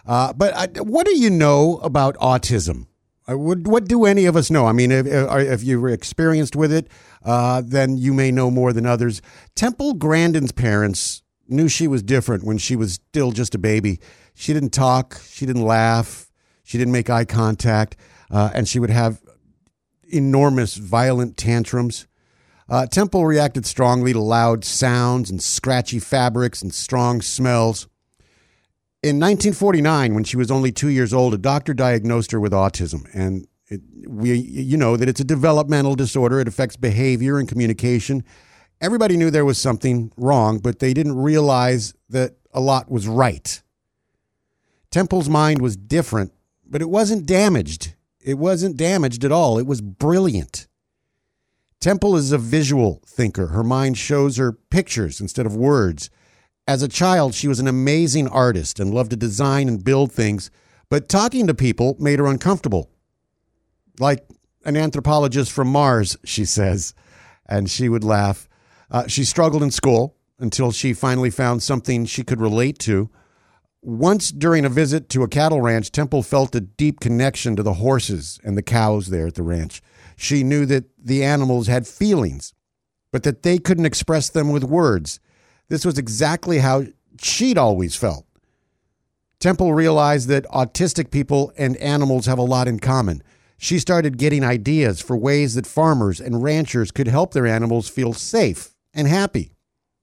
What do you know about autism? What do any of us know? I mean, if you were experienced with it, then you may know more than others. Temple Grandin's parents knew she was different when she was still just a baby. She didn't talk. She didn't laugh. She didn't make eye contact. And she would have enormous violent tantrums. Temple reacted strongly to loud sounds and scratchy fabrics and strong smells. In 1949, when she was only 2 years old, a doctor diagnosed her with autism. And you know that it's a developmental disorder. It affects behavior and communication. Everybody knew there was something wrong, but they didn't realize that a lot was right. Temple's mind was different, but it wasn't damaged. It wasn't damaged at all. It was brilliant. Temple is a visual thinker. Her mind shows her pictures instead of words. As a child, she was an amazing artist and loved to design and build things, but talking to people made her uncomfortable. Like an anthropologist from Mars, she says, and she would laugh. She struggled in school until she finally found something she could relate to. Once during a visit to a cattle ranch, Temple felt a deep connection to the horses and the cows there at the ranch. She knew that the animals had feelings, but that they couldn't express them with words. This was exactly how she'd always felt. Temple realized that autistic people and animals have a lot in common. She started getting ideas for ways that farmers and ranchers could help their animals feel safe and happy.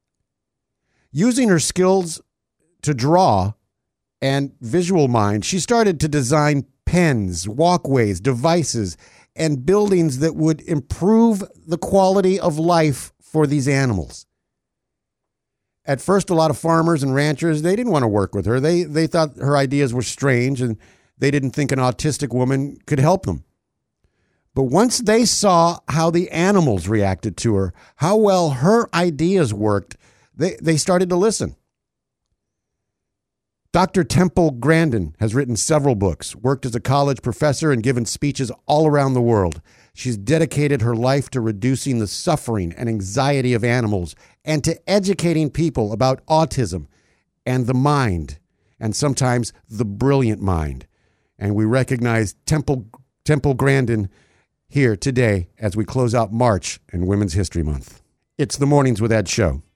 Using her skills to draw and visual mind, she started to design pens, walkways, devices, and buildings that would improve the quality of life for these animals. At first, a lot of farmers and ranchers, they didn't want to work with her. They thought her ideas were strange, and they didn't think an autistic woman could help them. But once they saw how the animals reacted to her, how well her ideas worked, they started to listen. Dr. Temple Grandin has written several books, worked as a college professor, and given speeches all around the world. She's dedicated her life to reducing the suffering and anxiety of animals and to educating people about autism and the mind, and sometimes the brilliant mind. And we recognize Temple Grandin here today as we close out March and Women's History Month. It's the Mornings with Ed show.